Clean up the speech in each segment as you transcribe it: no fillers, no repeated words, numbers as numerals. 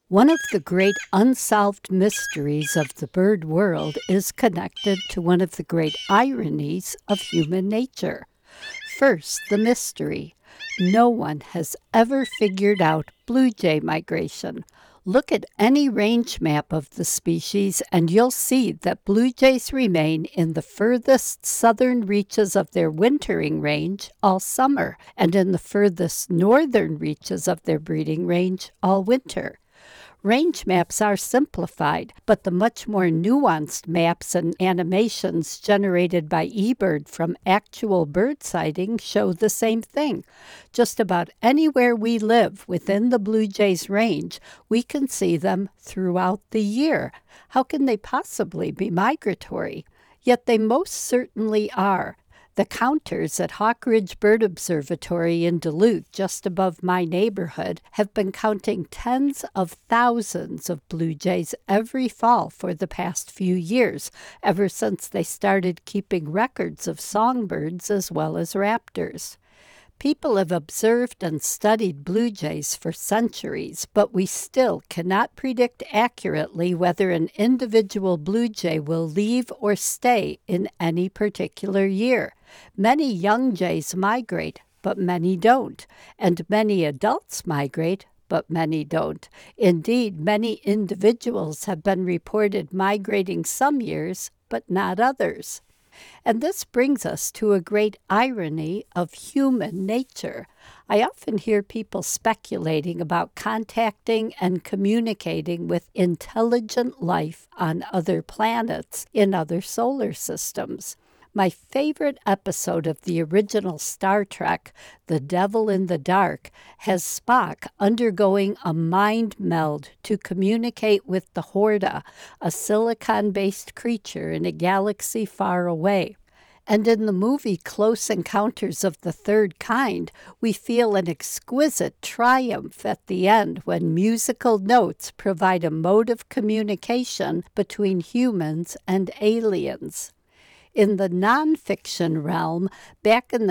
One of the great unsolved mysteries of the bird world is connected to one of the great ironies of human nature. First, the mystery. No one has ever figured out blue jay migration. Look at any range map of the species, and you'll see that blue jays remain in the furthest southern reaches of their wintering range all summer, and in the furthest northern reaches of their breeding range all winter. Range maps are simplified, but the much more nuanced maps and animations generated by eBird from actual bird sightings show the same thing. Just about anywhere we live within the blue jay's range, we can see them throughout the year. How can they possibly be migratory? Yet they most certainly are. The counters at Hawk Ridge Bird Observatory in Duluth, just above my neighborhood, have been counting tens of thousands of blue jays every fall for the past few years, ever since they started keeping records of songbirds as well as raptors. People have observed and studied blue jays for centuries, but we still cannot predict accurately whether an individual blue jay will leave or stay in any particular year. Many young jays migrate, but many don't, and many adults migrate, but many don't. Indeed, many individuals have been reported migrating some years, but not others. And this brings us to a great irony of human nature. I often hear people speculating about contacting and communicating with intelligent life on other planets in other solar systems. My favorite episode of the original Star Trek, The Devil in the Dark, has Spock undergoing a mind meld to communicate with the Horta, a silicon-based creature in a galaxy far away. And in the movie Close Encounters of the Third Kind, we feel an exquisite triumph at the end when musical notes provide a mode of communication between humans and aliens. In the nonfiction realm, back in the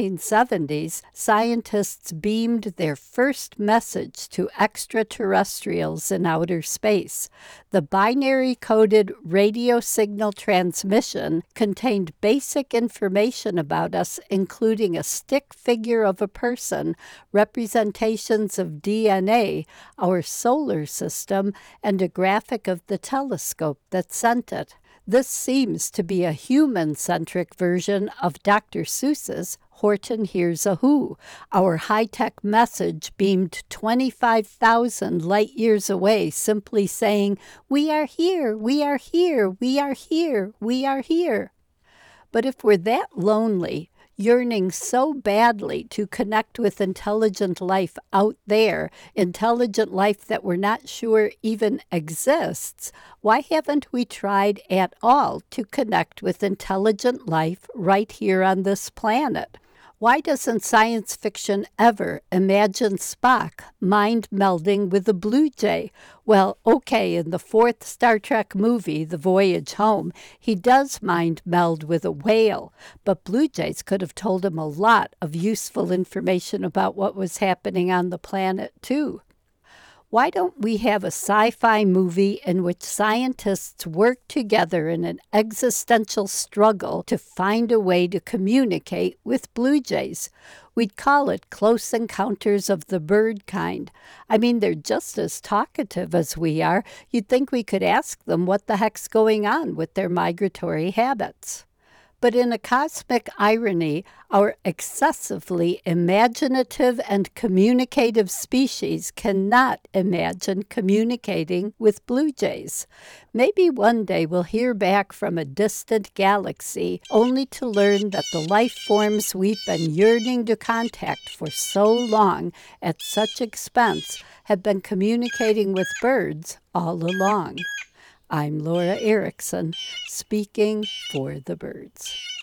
1970s, scientists beamed their first message to extraterrestrials in outer space. The binary-coded radio signal transmission contained basic information about us, including a stick figure of a person, representations of DNA, our solar system, and a graphic of the telescope that sent it. This seems to be a human-centric version of Dr. Seuss's Horton Hears a Who. Our high-tech message beamed 25,000 light-years away, simply saying, "We are here, we are here, we are here, we are here." But if we're that lonely, yearning so badly to connect with intelligent life out there, intelligent life that we're not sure even exists, why haven't we tried at all to connect with intelligent life right here on this planet? Why doesn't science fiction ever imagine Spock mind melding with a blue jay? Well, okay, in the fourth Star Trek movie, The Voyage Home, he does mind meld with a whale, but blue jays could have told him a lot of useful information about what was happening on the planet, too. Why don't we have a sci-fi movie in which scientists work together in an existential struggle to find a way to communicate with blue jays? We'd call it Close Encounters of the Bird Kind. I mean, they're just as talkative as we are. You'd think we could ask them what the heck's going on with their migratory habits. But in a cosmic irony, our excessively imaginative and communicative species cannot imagine communicating with blue jays. Maybe one day we'll hear back from a distant galaxy, only to learn that the life forms we've been yearning to contact for so long, at such expense, have been communicating with birds all along. I'm Laura Erickson, speaking for the birds.